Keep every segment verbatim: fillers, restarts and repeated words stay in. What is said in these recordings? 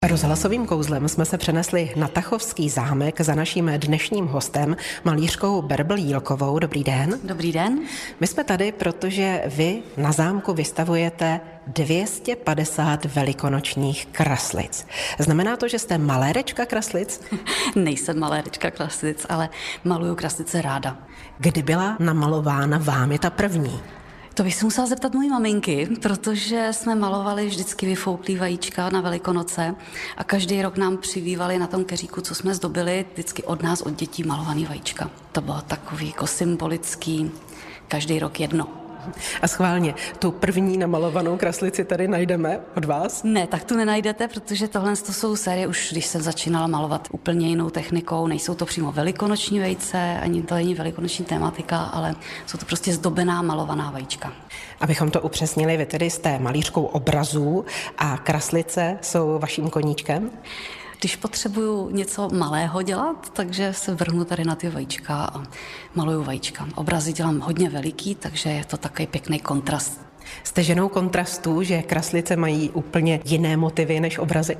Rozhlasovým kouzlem jsme se přenesli na Tachovský zámek za naším dnešním hostem, malířkou Bärbel Jílkovou. Dobrý den. Dobrý den. My jsme tady, protože vy na zámku vystavujete dvě stě padesát velikonočních kraslic. Znamená to, že jste malérečka kraslic? Nejsem malérečka kraslic, ale maluju kraslice ráda. Kdy byla namalována vámi ta první? To bych se musela zeptat mojí maminky, protože jsme malovali vždycky vyfouklý vajíčka na Velikonoce a každý rok nám přibývali na tom keříku, co jsme zdobili, vždycky od nás, od dětí malovaný vajíčka. To bylo takový jako symbolický, každý rok jedno. A schválně, tu první namalovanou kraslici tady najdeme od vás? Ne, tak tu nenajdete, protože tohle to jsou série, už když jsem začínala malovat úplně jinou technikou, nejsou to přímo velikonoční vejce, ani to není velikonoční tematika, ale jsou to prostě zdobená malovaná vajíčka. Abychom to upřesnili, vy tedy jste malířkou obrazů a kraslice jsou vaším koníčkem? Když potřebuju něco malého dělat, takže se vrhnu tady na ty vajíčka a maluju vajíčka. Obrazy dělám hodně veliký, takže je to takový pěkný kontrast. Jste ženou kontrastu, že kraslice mají úplně jiné motivy než obrazy?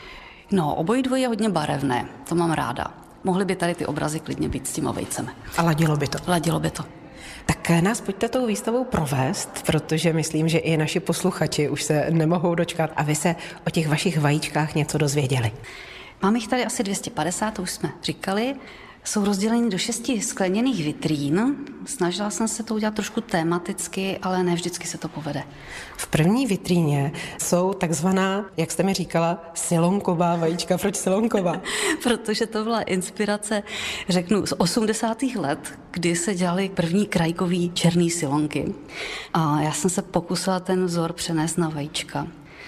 No, obojí dvojí je hodně barevné, to mám ráda. Mohly by tady ty obrazy klidně být s těma vejcemi. A ladilo by to? Ladilo by to. Tak nás pojďte tou výstavou provést, protože myslím, že i naši posluchači už se nemohou dočkat, aby se o těch vašich vajíčkách něco dozvěděli. Mám jich tady asi dvě stě padesát, to už jsme říkali. Jsou rozděleni do šesti skleněných vitrín. Snažila jsem se to udělat trošku tematicky, ale ne vždycky se to povede. V první vitríně jsou takzvaná, jak jste mi říkala, silonková vajíčka. Proč silonková? Protože to byla inspirace, řeknu, z osmdesátých let, kdy se dělaly první krajkový černý silonky. A já jsem se pokusila ten vzor přenést na vajíčka.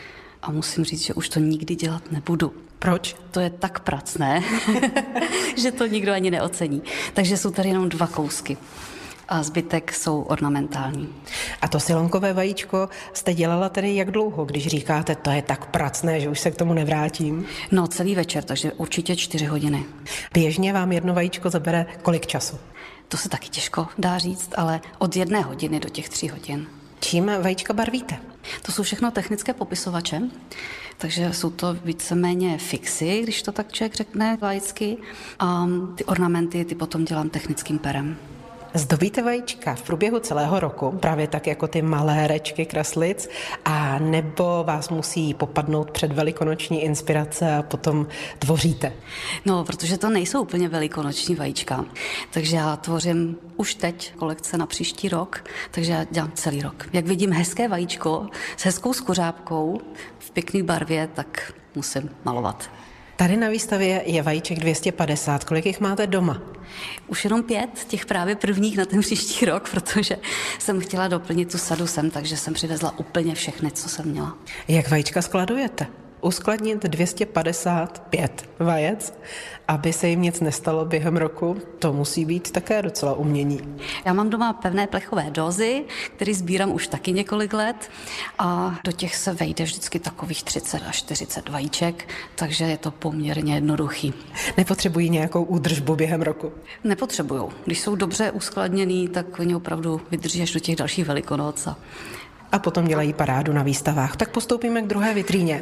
A musím říct, že už to nikdy dělat nebudu. Proč? To je tak pracné, že to nikdo ani neocení. Takže jsou tady jenom dva kousky a zbytek jsou ornamentální. A to silonkové vajíčko jste dělala tedy jak dlouho, když říkáte, to je tak pracné, že už se k tomu nevrátím? No, celý večer, takže určitě čtyři hodiny. Běžně vám jedno vajíčko zabere kolik času? To se taky těžko dá říct, ale od jedné hodiny do těch tří hodin. Čím vajíčka barvíte? To jsou všechno technické popisovače, takže jsou to víceméně fixy, když to tak člověk řekne laicky, a ty ornamenty ty potom dělám technickým perem. Zdobíte vajíčka v průběhu celého roku, právě tak jako ty malé rečky kraslic, a nebo vás musí popadnout před velikonoční inspirace a potom tvoříte? No, protože to nejsou úplně velikonoční vajíčka, takže já tvořím už teď kolekce na příští rok, takže já dělám celý rok. Jak vidím hezké vajíčko s hezkou skořápkou v pěkné barvě, tak musím malovat. Tady na výstavě je vajíček dvě stě padesát. Kolik jich máte doma? Už jenom pět, těch právě prvních na ten příští rok, protože jsem chtěla doplnit tu sadu sem, takže jsem přivezla úplně všechny, co jsem měla. Jak vajíčka skladujete? Uskladnit dvě stě padesát pět vajec, aby se jim nic nestalo během roku, to musí být také docela umění. Já mám doma pevné plechové dózy, které sbírám už taky několik let, a do těch se vejde vždycky takových třicet až čtyřicet vajíček, takže je to poměrně jednoduchý. Nepotřebují nějakou údržbu během roku? Nepotřebujou. Když jsou dobře uskladněný, tak oni opravdu vydrží až do těch dalších Velikonoc. A potom dělají parádu na výstavách. Tak postoupíme k druhé vitríně.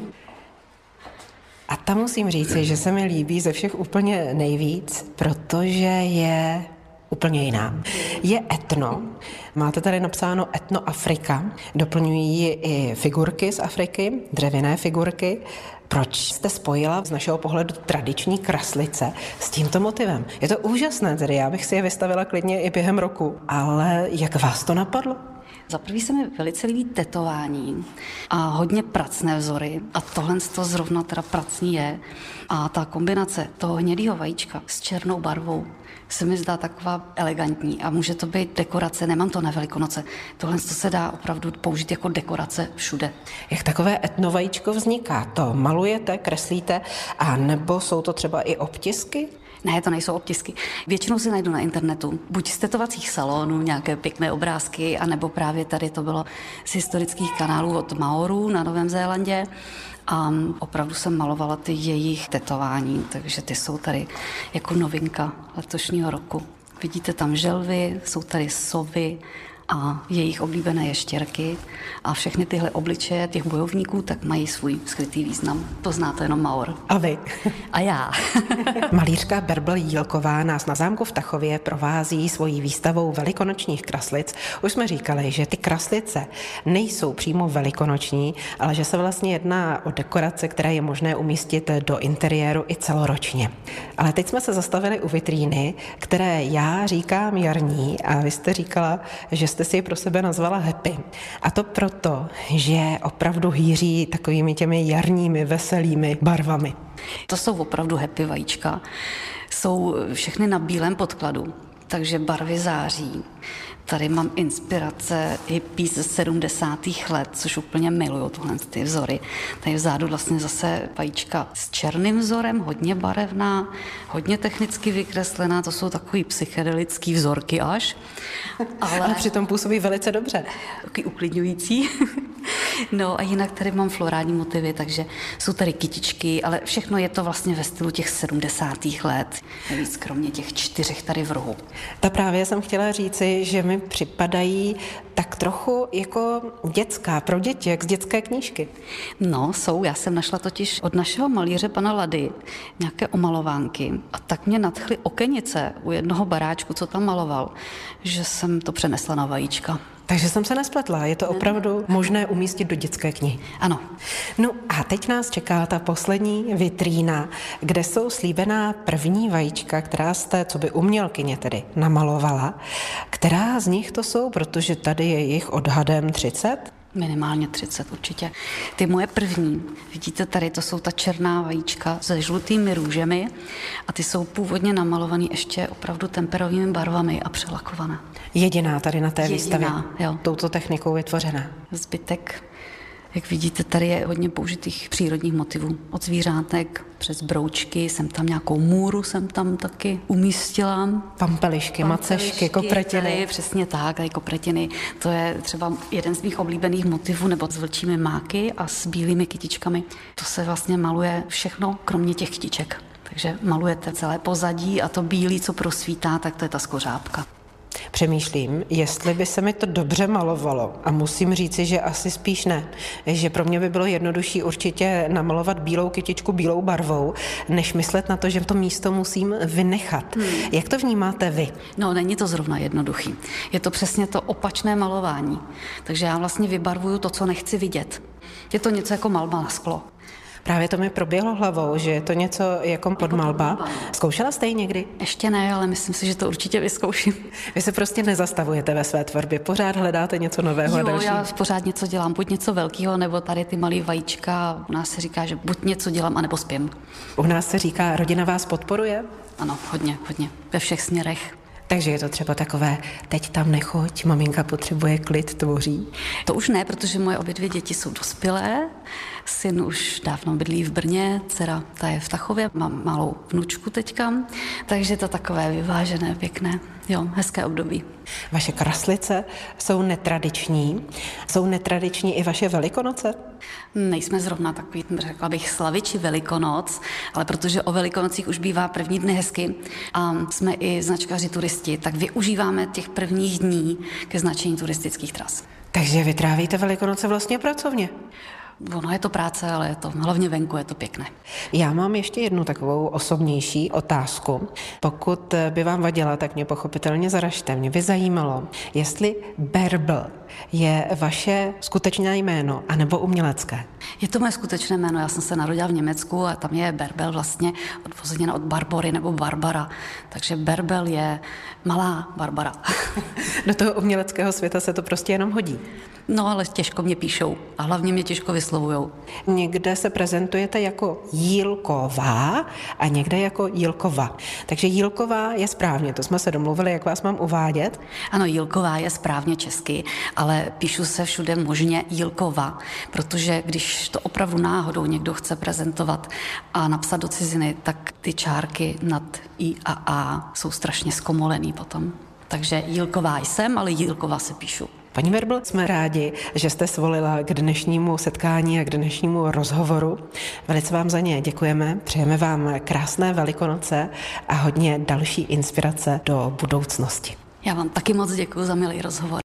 A tam musím říci, že se mi líbí ze všech úplně nejvíc, protože je úplně jiná. Je etno. Máte tady napsáno Etno Afrika. Doplňují ji i figurky z Afriky, dřevěné figurky. Proč jste spojila z našeho pohledu tradiční kraslice s tímto motivem? Je to úžasné, tedy já bych si je vystavila klidně i během roku. Ale jak vás to napadlo? Za prvý se mi velice líbí tetování a hodně pracné vzory, a tohle to zrovna teda pracní je. A ta kombinace toho hnědého vajíčka s černou barvou se mi zdá taková elegantní a může to být dekorace, nemám to na Velikonoce. Tohle to se dá opravdu použít jako dekorace všude. Jak takové etno vajíčko vzniká? To malujete, kreslíte, a nebo jsou to třeba i obtisky? Ne, to nejsou obtisky. Většinou si najdu na internetu, buď z tetovacích salonů, nějaké pěkné obrázky, anebo právě tady to bylo z historických kanálů od Maorů na Novém Zélandě. A opravdu jsem malovala ty jejich tetování, takže ty jsou tady jako novinka letošního roku. Vidíte tam želvy, jsou tady sovy a jejich oblíbené ještěrky a všechny tyhle obličeje těch bojovníků tak mají svůj skrytý význam. To zná to jenom Maur. A vy? A já. Malířka Berbl Jílková nás na zámku v Tachově provází svojí výstavou velikonočních kraslic. Už jsme říkali, že ty kraslice nejsou přímo velikonoční, ale že se vlastně jedná o dekorace, které je možné umístit do interiéru i celoročně. Ale teď jsme se zastavili u vitríny, které já říkám jarní a vy jste říkala, že jste si ji pro sebe nazvala Happy. A to proto, že opravdu hýří takovými těmi jarními, veselými barvami. To jsou opravdu happy vajíčka. Jsou všechny na bílém podkladu, takže barvy září. Tady mám inspirace hippie ze sedmdesátých let, což úplně miluju, tohle ty vzory. Tady vzadu vlastně zase vajíčka s černým vzorem, hodně barevná, hodně technicky vykreslená, to jsou takový psychedelický vzorky až. Ale, ale přitom působí velice dobře. Takový uklidňující. No a jinak tady mám florální motivy, takže jsou tady kytičky, ale všechno je to vlastně ve stylu těch sedmdesátých let. Navíc kromě těch čtyřech tady v rohu. Ta právě jsem chtěla říci, že mi připadají tak trochu jako dětská, pro děti, jak z dětské knížky. No, jsou. Já jsem našla totiž od našeho malíře pana Lady nějaké omalovánky a tak mě nadchly okenice u jednoho baráčku, co tam maloval, že jsem to přenesla na vajíčka. Takže jsem se nespletla, je to opravdu možné umístit do dětské knihy. Ano. No a teď nás čeká ta poslední vitrína, kde jsou slíbená první vajíčka, která jste, co by umělkyně tedy, namalovala. Která z nich to jsou, protože tady je jich odhadem třicet? Minimálně třicet určitě. Ty moje první, vidíte tady, to jsou ta černá vajíčka se žlutými růžemi a ty jsou původně namalované ještě opravdu temperovými barvami a přelakované. Jediná tady na té Jediná, výstavě, jo. touto technikou vytvořená. Zbytek, jak vidíte, tady je hodně použitých přírodních motivů. Od zvířátek přes broučky, jsem tam nějakou můru, jsem tam taky umístila. Pampelišky, macešky, kopretiny. Tady, přesně tak, tady kopretiny. To je třeba jeden z mých oblíbených motivů, nebo s vlčími máky a s bílými kytičkami. To se vlastně maluje všechno, kromě těch kytiček. Takže malujete celé pozadí a to bílé, co prosvítá, tak to je ta skořápka. Přemýšlím, jestli by se mi to dobře malovalo a musím říci, že asi spíš ne. Že pro mě by bylo jednodušší určitě namalovat bílou kytičku bílou barvou, než myslet na to, že to místo musím vynechat. Hmm. Jak to vnímáte vy? No, není to zrovna jednoduchý. Je to přesně to opačné malování. Takže já vlastně vybarvuju to, co nechci vidět. Je to něco jako malba na sklo. Právě to mi proběhlo hlavou, že je to něco jako podmalba. Zkoušela jste ji někdy? Ještě ne, ale myslím si, že to určitě vyzkouším. Vy se prostě nezastavujete ve své tvorbě, pořád hledáte něco nového. Jo, a další. Já pořád něco dělám, buď něco velkého, nebo tady ty malý vajíčka. U nás se říká, že buď něco dělám, anebo spím. U nás se říká, rodina vás podporuje? Ano, hodně, hodně, ve všech směrech. Takže je to třeba takové, teď tam nechoď, maminka potřebuje klid, tvoří. To už ne, protože moje obě dvě děti jsou dospělé. Syn už dávno bydlí v Brně, dcera ta je v Tachově, mám malou vnučku teďka, takže to takové vyvážené, pěkné, jo, hezké období. Vaše kraslice jsou netradiční. Jsou netradiční i vaše Velikonoce? Nejsme zrovna takový, řekla bych, slaviči Velikonoc, ale protože o Velikonocích už bývá první dny hezky a jsme i značkaři turisti, tak využíváme těch prvních dní ke značení turistických tras. Takže vy trávíte Velikonoce vlastně pracovně? Ono je to práce, ale je to hlavně venku, je to pěkné. Já mám ještě jednu takovou osobnější otázku. Pokud by vám vadila, tak mě pochopitelně zaražte. Mě by zajímalo, jestli Berbl je vaše skutečné jméno, anebo umělecké. Je to moje skutečné jméno, já jsem se narodila v Německu a tam je Berbel vlastně odvozeněna od Barbory nebo Barbara. Takže Berbel je malá Barbara. Do toho uměleckého světa se to prostě jenom hodí. No, ale těžko mě píšou a hlavně mě těžko vyslovujou. Někde se prezentujete jako Jílková a někde jako Jílkova. Takže Jílková je správně, to jsme se domluvili, jak vás mám uvádět. Ano, Jílková je správně česky, ale píšu se všude možně Jílkova, protože když to opravdu náhodou někdo chce prezentovat a napsat do ciziny, tak ty čárky nad I a A jsou strašně zkomolený potom. Takže Jílková jsem, ale Jílkova se píšu. Paní Berbl, jsme rádi, že jste svolila k dnešnímu setkání a k dnešnímu rozhovoru. Velice vám za ně děkujeme, přejeme vám krásné Velikonoce a hodně další inspirace do budoucnosti. Já vám taky moc děkuji za milý rozhovor.